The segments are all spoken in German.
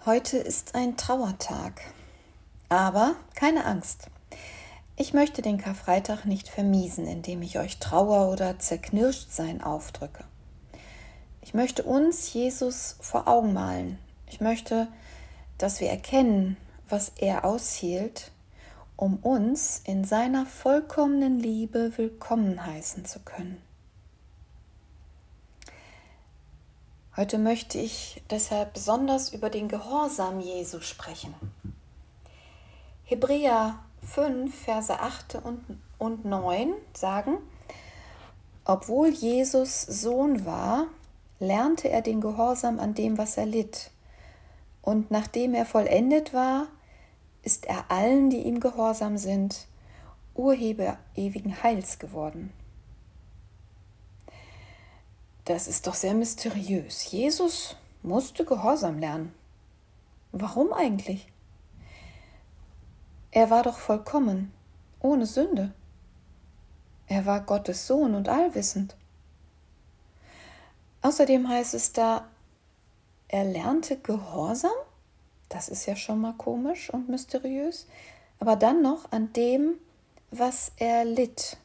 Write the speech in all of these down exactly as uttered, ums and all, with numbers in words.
Heute ist ein Trauertag, aber keine Angst. Ich möchte den Karfreitag nicht vermiesen, indem ich euch Trauer oder Zerknirschtsein aufdrücke. Ich möchte uns Jesus vor Augen malen. Ich möchte, dass wir erkennen, was er aushielt, um uns in seiner vollkommenen Liebe willkommen heißen zu können. Heute möchte ich deshalb besonders über den Gehorsam Jesu sprechen. Hebräer fünf, Verse acht und neun sagen, obwohl Jesus Sohn war, lernte er den Gehorsam an dem, was er litt. Und nachdem er vollendet war, ist er allen, die ihm gehorsam sind, Urheber ewigen Heils geworden. Das ist doch sehr mysteriös. Jesus musste Gehorsam lernen. Warum eigentlich? Er war doch vollkommen, ohne Sünde. Er war Gottes Sohn und allwissend. Außerdem heißt es da, er lernte Gehorsam? Das ist ja schon mal komisch und mysteriös. Aber dann noch an dem, was er litt.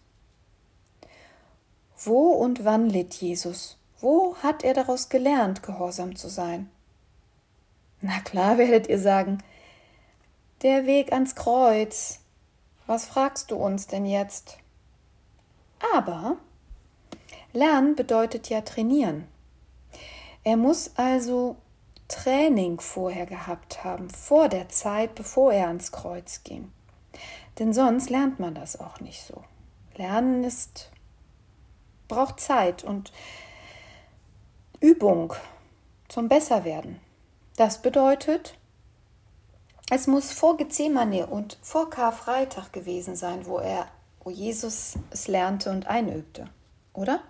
Wo und wann litt Jesus? Wo hat er daraus gelernt, gehorsam zu sein? Na klar, werdet ihr sagen, der Weg ans Kreuz. Was fragst du uns denn jetzt? Aber lernen bedeutet ja trainieren. Er muss also Training vorher gehabt haben, vor der Zeit, bevor er ans Kreuz ging. Denn sonst lernt man das auch nicht so. Lernen ist braucht Zeit und Übung zum Besserwerden. Das bedeutet, es muss vor Gethsemane und vor Karfreitag gewesen sein, wo er, wo Jesus es lernte und einübte, oder?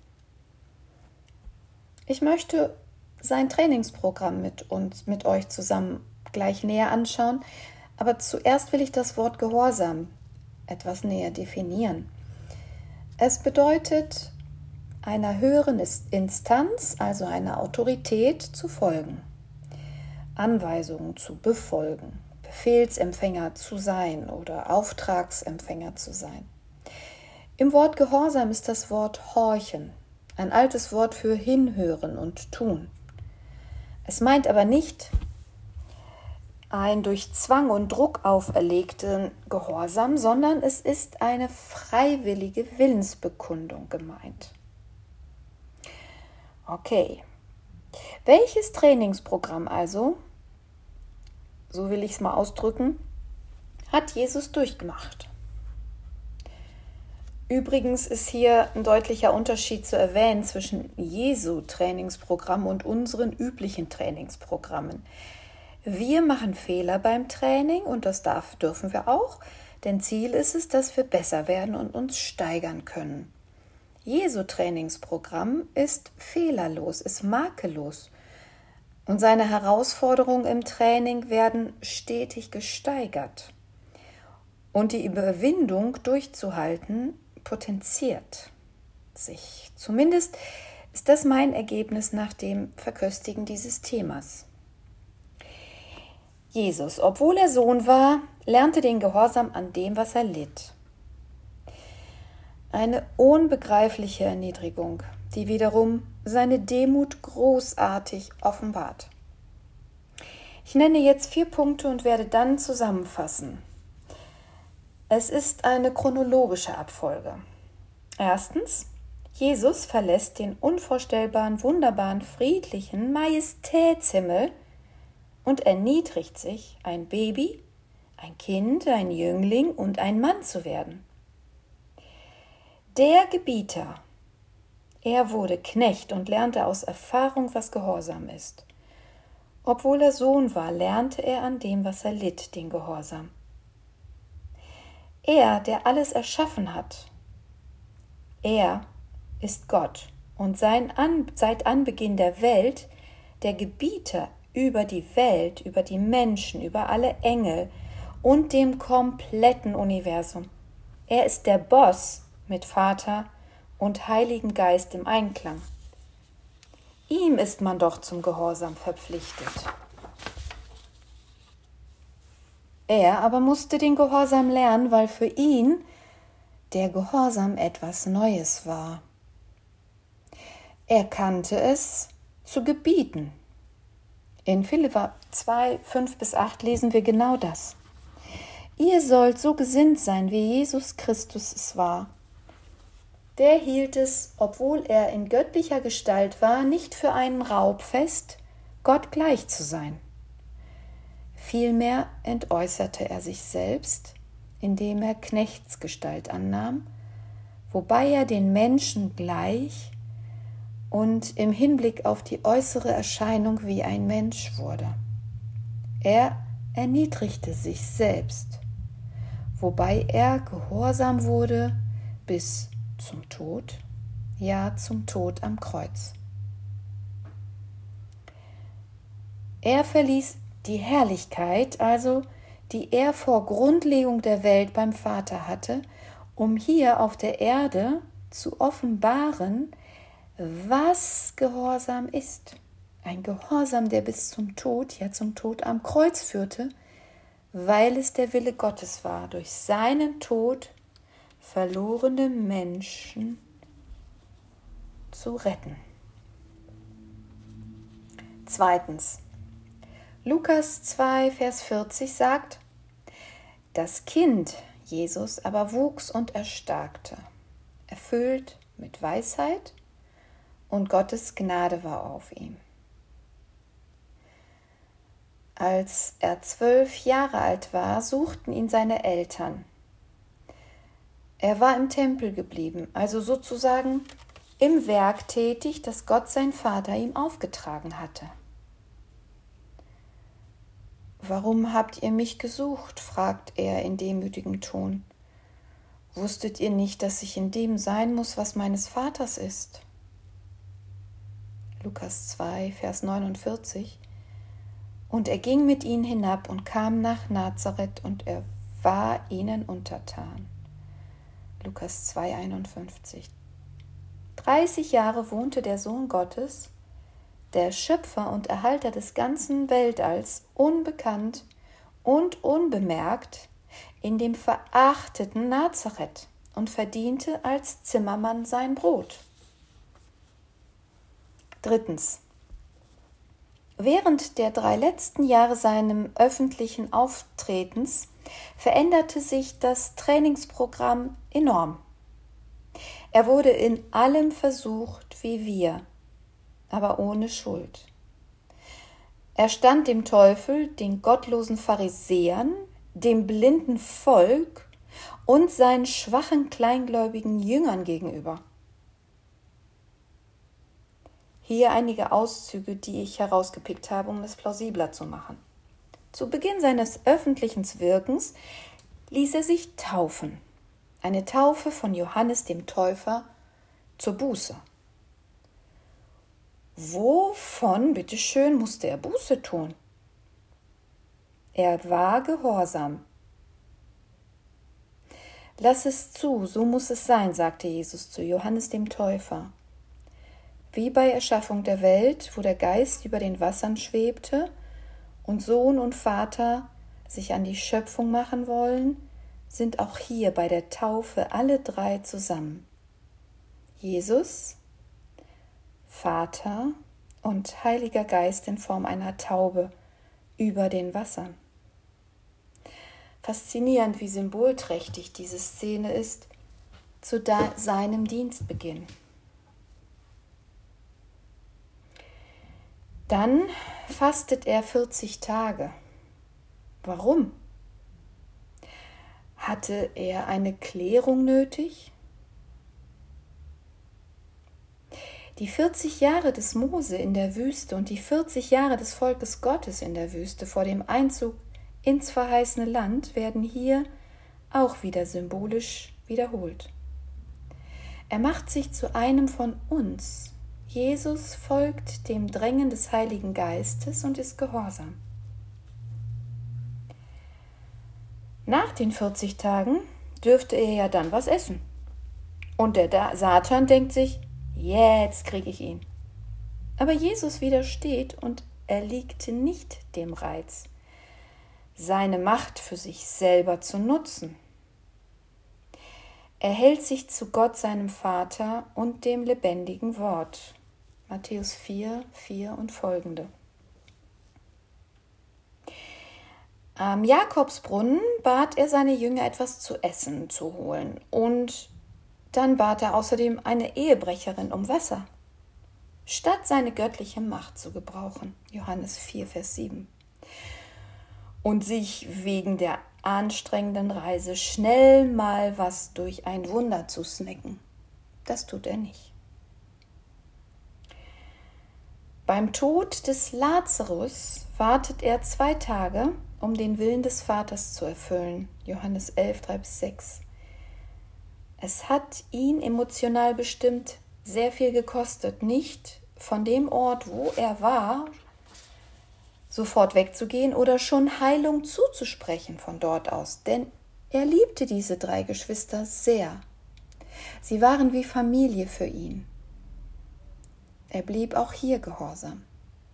Ich möchte sein Trainingsprogramm mit uns, mit euch zusammen gleich näher anschauen, aber zuerst will ich das Wort Gehorsam etwas näher definieren. Es bedeutet, einer höheren Instanz, also einer Autorität, zu folgen, Anweisungen zu befolgen, Befehlsempfänger zu sein oder Auftragsempfänger zu sein. Im Wort Gehorsam ist das Wort horchen, ein altes Wort für hinhören und tun. Es meint aber nicht ein durch Zwang und Druck auferlegten Gehorsam, sondern es ist eine freiwillige Willensbekundung gemeint. Okay, welches Trainingsprogramm also, so will ich es mal ausdrücken, hat Jesus durchgemacht? Übrigens ist hier ein deutlicher Unterschied zu erwähnen zwischen Jesu Trainingsprogramm und unseren üblichen Trainingsprogrammen. Wir machen Fehler beim Training und das darf, dürfen wir auch, denn Ziel ist es, dass wir besser werden und uns steigern können. Jesu Trainingsprogramm ist fehlerlos, ist makellos und seine Herausforderungen im Training werden stetig gesteigert und die Überwindung durchzuhalten potenziert sich. Zumindest ist das mein Ergebnis nach dem Verköstigen dieses Themas. Jesus, obwohl er Sohn war, lernte den Gehorsam an dem, was er litt. Eine unbegreifliche Erniedrigung, die wiederum seine Demut großartig offenbart. Ich nenne jetzt vier Punkte und werde dann zusammenfassen. Es ist eine chronologische Abfolge. Erstens, Jesus verlässt den unvorstellbaren, wunderbaren, friedlichen Majestätshimmel und erniedrigt sich, ein Baby, ein Kind, ein Jüngling und ein Mann zu werden. Der Gebieter, er wurde Knecht und lernte aus Erfahrung, was Gehorsam ist. Obwohl er Sohn war, lernte er an dem, was er litt, den Gehorsam. Er, der alles erschaffen hat, er ist Gott und sein An- seit Anbeginn der Welt der Gebieter über die Welt, über die Menschen, über alle Engel und dem kompletten Universum. Er ist der Boss mit Vater und Heiligen Geist im Einklang. Ihm ist man doch zum Gehorsam verpflichtet. Er aber musste den Gehorsam lernen, weil für ihn der Gehorsam etwas Neues war. Er kannte es zu gebieten. In Philipper zwei, fünf bis acht lesen wir genau das. Ihr sollt so gesinnt sein, wie Jesus Christus es war. Der hielt es, obwohl er in göttlicher Gestalt war, nicht für einen Raub fest, Gott gleich zu sein. Vielmehr entäußerte er sich selbst, indem er Knechtsgestalt annahm, wobei er den Menschen gleich und im Hinblick auf die äußere Erscheinung wie ein Mensch wurde. Er erniedrigte sich selbst, wobei er gehorsam wurde bis zum Tod, ja zum Tod am Kreuz. Er verließ die Herrlichkeit, also die er vor Grundlegung der Welt beim Vater hatte, um hier auf der Erde zu offenbaren, was Gehorsam ist. Ein Gehorsam, der bis zum Tod, ja zum Tod am Kreuz führte, weil es der Wille Gottes war, durch seinen Tod verlorene Menschen zu retten. Zweitens. Lukas zwei, Vers vierzig sagt, das Kind, Jesus, aber wuchs und erstarkte, erfüllt mit Weisheit, und Gottes Gnade war auf ihm. Als er zwölf Jahre alt war, suchten ihn seine Eltern. Er war im Tempel geblieben, also sozusagen im Werk tätig, das Gott sein Vater ihm aufgetragen hatte. »Warum habt ihr mich gesucht?« fragt er in demütigem Ton. »Wusstet ihr nicht, dass ich in dem sein muss, was meines Vaters ist?« Lukas zwei, Vers neunundvierzig. Und er ging mit ihnen hinab und kam nach Nazareth, und er war ihnen untertan. Lukas zwei, einundfünfzig. Dreißig Jahre wohnte der Sohn Gottes, der Schöpfer und Erhalter des ganzen Weltalls, unbekannt und unbemerkt in dem verachteten Nazareth und verdiente als Zimmermann sein Brot. Drittens. Während der drei letzten Jahre seines öffentlichen Auftretens veränderte sich das Trainingsprogramm enorm. Er wurde in allem versucht wie wir, aber ohne Schuld. Er stand dem Teufel, den gottlosen Pharisäern, dem blinden Volk und seinen schwachen, kleingläubigen Jüngern gegenüber. Hier einige Auszüge, die ich herausgepickt habe, um es plausibler zu machen. Zu Beginn seines öffentlichen Wirkens ließ er sich taufen. Eine Taufe von Johannes dem Täufer zur Buße. Wovon, bitteschön, musste er Buße tun? Er war gehorsam. Lass es zu, so muss es sein, sagte Jesus zu Johannes dem Täufer. Wie bei Erschaffung der Welt, wo der Geist über den Wassern schwebte und Sohn und Vater sich an die Schöpfung machen wollen, sind auch hier bei der Taufe alle drei zusammen. Jesus, Vater und Heiliger Geist in Form einer Taube über den Wassern. Faszinierend, wie symbolträchtig diese Szene ist zu da- seinem Dienstbeginn. Dann fastet er vierzig Tage. Warum? Hatte er eine Klärung nötig? Die vierzig Jahre des Mose in der Wüste und die vierzig Jahre des Volkes Gottes in der Wüste vor dem Einzug ins verheißene Land werden hier auch wieder symbolisch wiederholt. Er macht sich zu einem von uns. Jesus folgt dem Drängen des Heiligen Geistes und ist gehorsam. Nach den vierzig Tagen dürfte er ja dann was essen. Und der Satan denkt sich, jetzt kriege ich ihn. Aber Jesus widersteht und erliegt nicht dem Reiz. seine Macht für sich selber zu nutzen. Er hält sich zu Gott, seinem Vater und dem lebendigen Wort. Matthäus vier, vier und folgende. Am Jakobsbrunnen bat er seine Jünger, etwas zu essen zu holen, und dann bat er außerdem eine Ehebrecherin um Wasser, statt seine göttliche Macht zu gebrauchen. Johannes vier, Vers sieben. Und sich wegen der anstrengenden Reise schnell mal was durch ein Wunder zu snacken. Das tut er nicht. Beim Tod des Lazarus wartet er zwei Tage, um den Willen des Vaters zu erfüllen. Johannes elf, drei bis sechs. Es hat ihn emotional bestimmt sehr viel gekostet, nicht von dem Ort, wo er war, sofort wegzugehen oder schon Heilung zuzusprechen von dort aus, denn er liebte diese drei Geschwister sehr. Sie waren wie Familie für ihn. Er blieb auch hier gehorsam.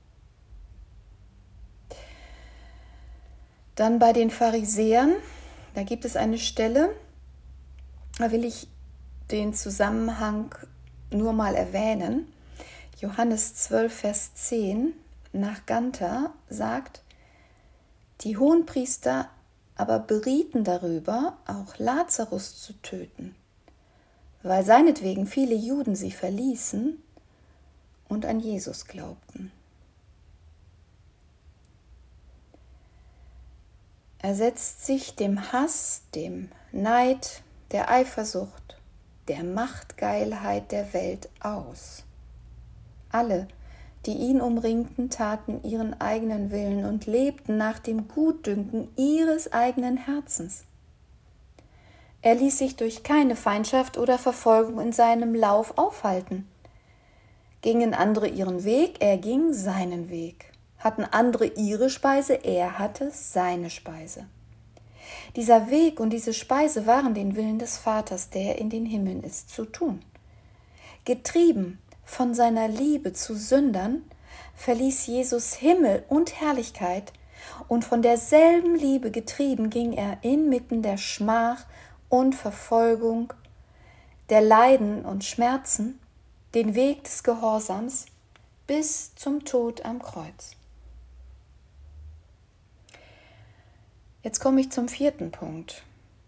Dann bei den Pharisäern, da gibt es eine Stelle, da will ich den Zusammenhang nur mal erwähnen. Johannes zwölf, Vers zehn nach Ganter sagt, die Hohenpriester aber berieten darüber, auch Lazarus zu töten, weil seinetwegen viele Juden sie verließen und an Jesus glaubten. Er setzt sich dem Hass, dem Neid, der Eifersucht, der Machtgeilheit der Welt aus. Alle, die ihn umringten, taten ihren eigenen Willen und lebten nach dem Gutdünken ihres eigenen Herzens. Er ließ sich durch keine Feindschaft oder Verfolgung in seinem Lauf aufhalten. Gingen andere ihren Weg, er ging seinen Weg. Hatten andere ihre Speise, er hatte seine Speise. Dieser Weg und diese Speise waren den Willen des Vaters, der in den Himmeln ist, zu tun. Getrieben von seiner Liebe zu Sündern verließ Jesus Himmel und Herrlichkeit, und von derselben Liebe getrieben ging er inmitten der Schmach und Verfolgung, der Leiden und Schmerzen, den Weg des Gehorsams bis zum Tod am Kreuz. Jetzt komme ich zum vierten Punkt.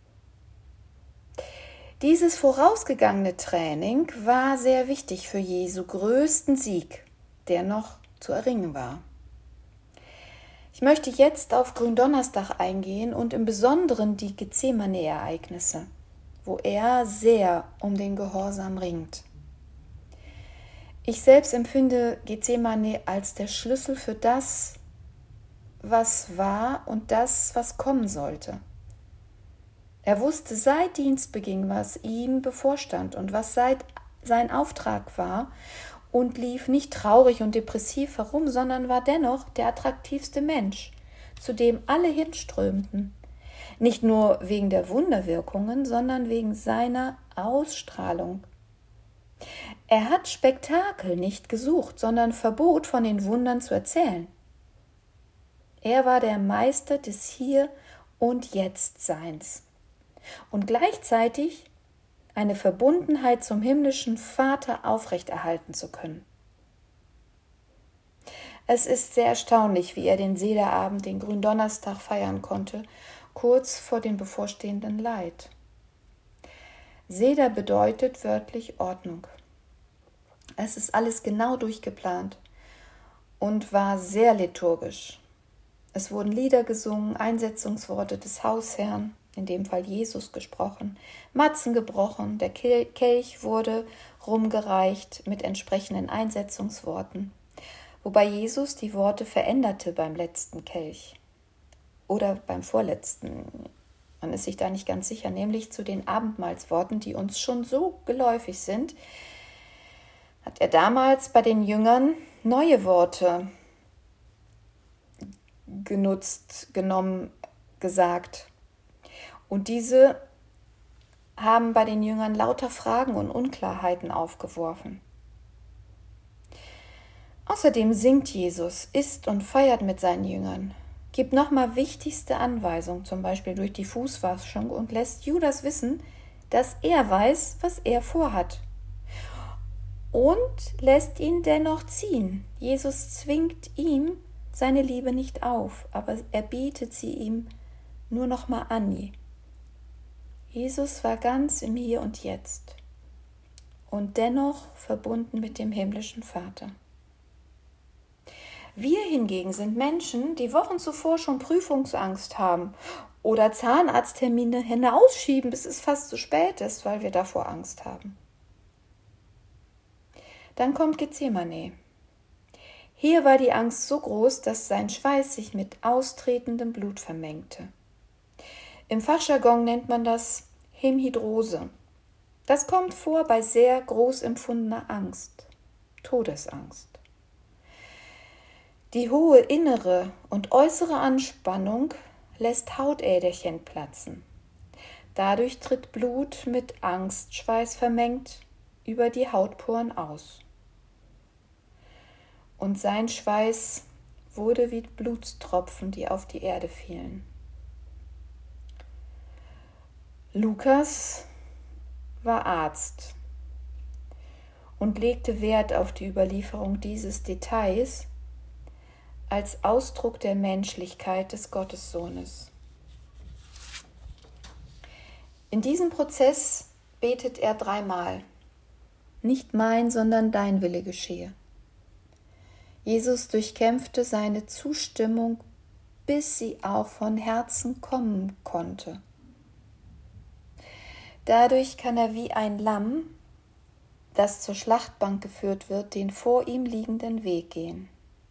Dieses vorausgegangene Training war sehr wichtig für Jesu größten Sieg, der noch zu erringen war. Ich möchte jetzt auf Gründonnerstag eingehen und im Besonderen die Gethsemane-Ereignisse, wo er sehr um den Gehorsam ringt. Ich selbst empfinde Gethsemane als der Schlüssel für das, was war und das, was kommen sollte. Er wusste seit Dienstbeginn, was ihm bevorstand und was seit sein Auftrag war, und lief nicht traurig und depressiv herum, sondern war dennoch der attraktivste Mensch, zu dem alle hinströmten. Nicht nur wegen der Wunderwirkungen, sondern wegen seiner Ausstrahlung. Er hat Spektakel nicht gesucht, sondern verbot, von den Wundern zu erzählen. Er war der Meister des Hier- und Jetzt-Seins und gleichzeitig eine Verbundenheit zum himmlischen Vater aufrechterhalten zu können. Es ist sehr erstaunlich, wie er den Sederabend, den Gründonnerstag, feiern konnte, kurz vor dem bevorstehenden Leid. Seder bedeutet wörtlich Ordnung. Es ist alles genau durchgeplant und war sehr liturgisch. Es wurden Lieder gesungen, Einsetzungsworte des Hausherrn, in dem Fall Jesus, gesprochen, Matzen gebrochen, der Kelch wurde rumgereicht mit entsprechenden Einsetzungsworten, wobei Jesus die Worte veränderte beim letzten Kelch oder beim vorletzten. Man ist sich da nicht ganz sicher, nämlich zu den Abendmahlsworten, die uns schon so geläufig sind, hat er damals bei den Jüngern neue Worte genutzt, genommen, gesagt. Und diese haben bei den Jüngern lauter Fragen und Unklarheiten aufgeworfen. Außerdem singt Jesus, isst und feiert mit seinen Jüngern. gibt nochmal wichtigste Anweisungen, zum Beispiel durch die Fußwaschung, und lässt Judas wissen, dass er weiß, was er vorhat. Und lässt ihn dennoch ziehen. Jesus zwingt ihm seine Liebe nicht auf, aber er bietet sie ihm nur nochmal an. Jesus war ganz im Hier und Jetzt und dennoch verbunden mit dem himmlischen Vater. Wir hingegen sind Menschen, die Wochen zuvor schon Prüfungsangst haben oder Zahnarzttermine hinausschieben, bis es fast zu spät ist, weil wir davor Angst haben. Dann kommt Gethsemane. Hier war die Angst so groß, dass sein Schweiß sich mit austretendem Blut vermengte. Im Fachjargon nennt man das Hämhydrose. Das kommt vor bei sehr groß empfundener Angst, Todesangst. Die hohe innere und äußere Anspannung lässt Hautäderchen platzen. Dadurch tritt Blut mit Angstschweiß vermengt über die Hautporen aus. Und sein Schweiß wurde wie Blutstropfen, die auf die Erde fielen. Lukas war Arzt und legte Wert auf die Überlieferung dieses Details als Ausdruck der Menschlichkeit des Gottessohnes. In diesem Prozess betet er dreimal: Nicht mein, sondern dein Wille geschehe. Jesus durchkämpfte seine Zustimmung, bis sie auch von Herzen kommen konnte. Dadurch kann er wie ein Lamm, das zur Schlachtbank geführt wird, den vor ihm liegenden Weg gehen.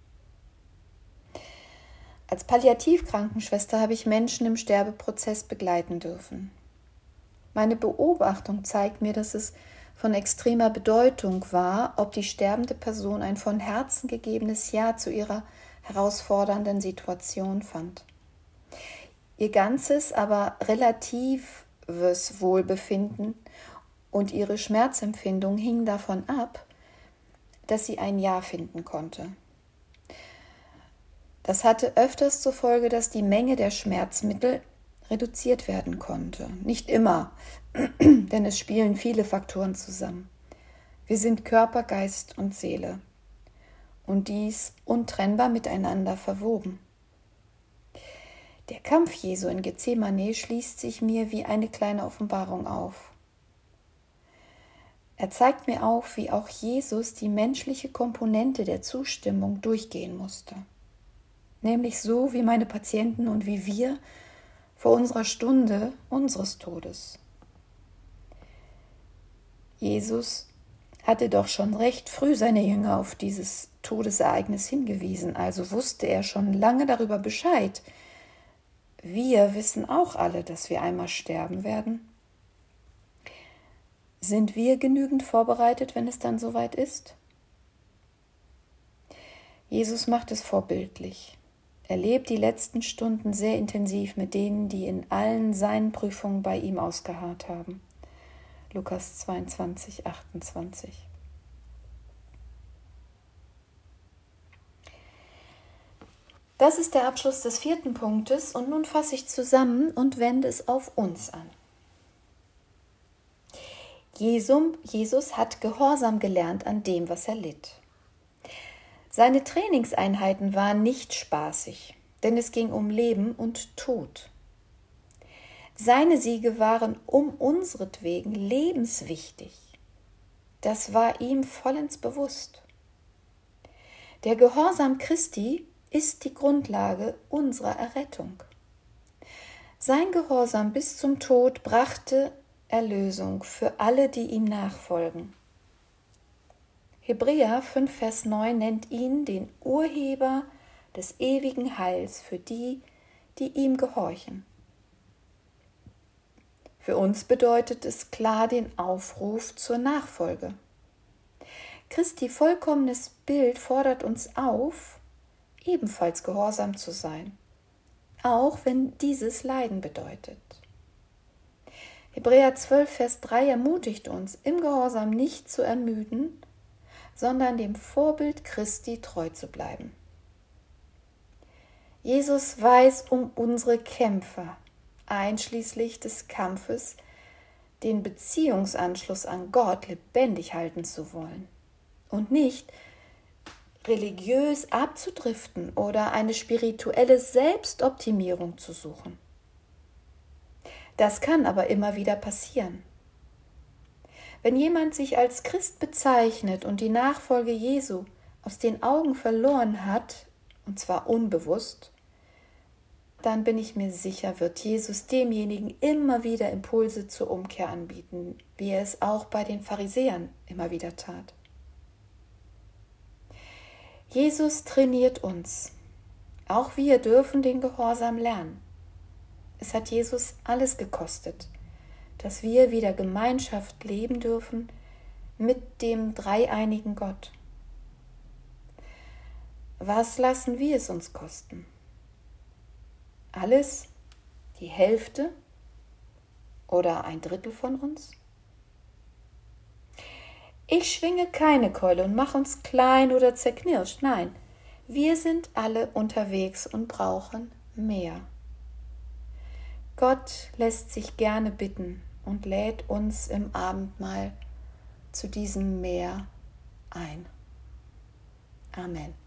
Als Palliativkrankenschwester habe ich Menschen im Sterbeprozess begleiten dürfen. Meine Beobachtung zeigt mir, dass es von extremer Bedeutung war, ob die sterbende Person ein von Herzen gegebenes Ja zu ihrer herausfordernden Situation fand. Ihr ganzes, aber relatives Wohlbefinden und ihre Schmerzempfindung hingen davon ab, dass sie ein Ja finden konnte. Das hatte öfters zur Folge, dass die Menge der Schmerzmittel reduziert werden konnte. Nicht immer, denn es spielen viele Faktoren zusammen. Wir sind Körper, Geist und Seele und dies untrennbar miteinander verwoben. Der Kampf Jesu in Gethsemane schließt sich mir wie eine kleine Offenbarung auf. Er zeigt mir auf, wie auch Jesus die menschliche Komponente der Zustimmung durchgehen musste. Nämlich so wie meine Patienten und wie wir vor unserer Stunde unseres Todes. Jesus hatte doch schon recht früh seine Jünger auf dieses Todesereignis hingewiesen, also wusste er schon lange darüber Bescheid. Wir wissen auch alle, dass wir einmal sterben werden. Sind wir genügend vorbereitet, wenn es dann soweit ist? Jesus macht es vorbildlich. Er lebt die letzten Stunden sehr intensiv mit denen, die in allen seinen Prüfungen bei ihm ausgeharrt haben. Lukas zweiundzwanzig, achtundzwanzig. Das ist der Abschluss des vierten Punktes und nun fasse ich zusammen und wende es auf uns an. Jesus hat Gehorsam gelernt an dem, was er litt. Seine Trainingseinheiten waren nicht spaßig, denn es ging um Leben und Tod. Seine Siege waren um unseretwegen lebenswichtig. Das war ihm vollends bewusst. Der Gehorsam Christi ist die Grundlage unserer Errettung. Sein Gehorsam bis zum Tod brachte Erlösung für alle, die ihm nachfolgen. Hebräer fünf, Vers neun nennt ihn den Urheber des ewigen Heils für die, die ihm gehorchen. Für uns bedeutet es klar den Aufruf zur Nachfolge. Christi vollkommenes Bild fordert uns auf, ebenfalls gehorsam zu sein, auch wenn dieses Leiden bedeutet. Hebräer zwölf, Vers drei ermutigt uns, im Gehorsam nicht zu ermüden, sondern dem Vorbild Christi treu zu bleiben. Jesus weiß um unsere Kämpfe, einschließlich des Kampfes, den Beziehungsanschluss an Gott lebendig halten zu wollen und nicht religiös abzudriften oder eine spirituelle Selbstoptimierung zu suchen. Das kann aber immer wieder passieren. Wenn jemand sich als Christ bezeichnet und die Nachfolge Jesu aus den Augen verloren hat, und zwar unbewusst, dann bin ich mir sicher, wird Jesus demjenigen immer wieder Impulse zur Umkehr anbieten, wie er es auch bei den Pharisäern immer wieder tat. Jesus trainiert uns. Auch wir dürfen den Gehorsam lernen. Es hat Jesus alles gekostet, dass wir wieder Gemeinschaft leben dürfen mit dem dreieinigen Gott. Was lassen wir es uns kosten? Alles? Die Hälfte? Oder ein Drittel von uns? Ich schwinge keine Keule und mache uns klein oder zerknirscht. Nein, wir sind alle unterwegs und brauchen mehr. Gott lässt sich gerne bitten und lädt uns im Abendmahl zu diesem Mehr ein. Amen.